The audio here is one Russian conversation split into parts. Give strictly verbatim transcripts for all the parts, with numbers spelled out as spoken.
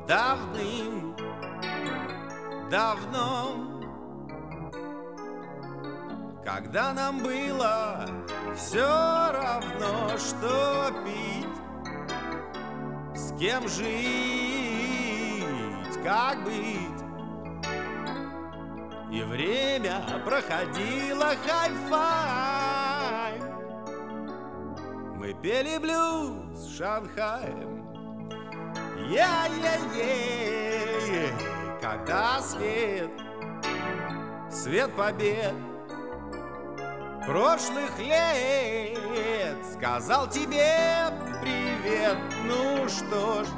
давным-давно, когда нам было все равно, что пить, с кем жить, как быть. И время проходило хай-фай. Мы пели блюз с Шанхаем. Я-я-е, когда свет, свет побед прошлых лет сказал тебе привет. Ну что ж,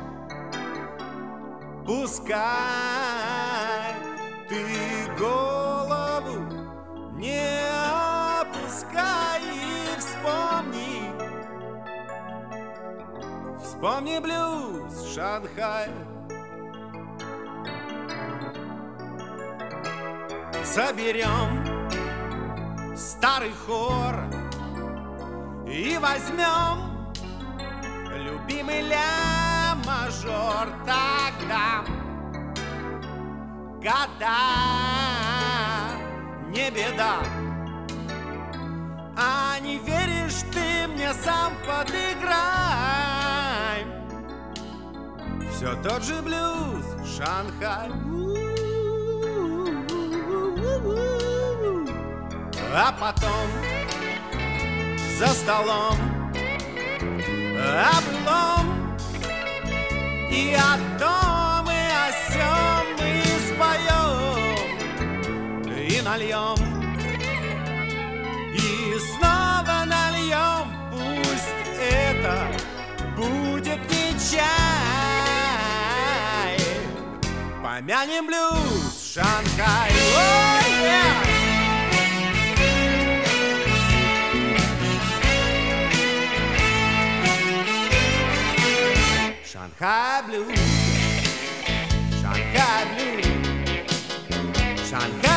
пускай ты голову не опускай и вспомни, вспомни блюз Шанхая. Соберем старый хор и возьмем любимый ля-мажор. Тогда года не беда. А не веришь ты мне, сам подыграй. Все тот же блюз Шанхай. А потом за столом облом, и о том, и о сём мы споем и нальем, и снова нальем. Пусть это будет не чай, помянем блюз Шанхай. Oh, yeah! Shanghai Blue, Shanghai Blue, Shanghai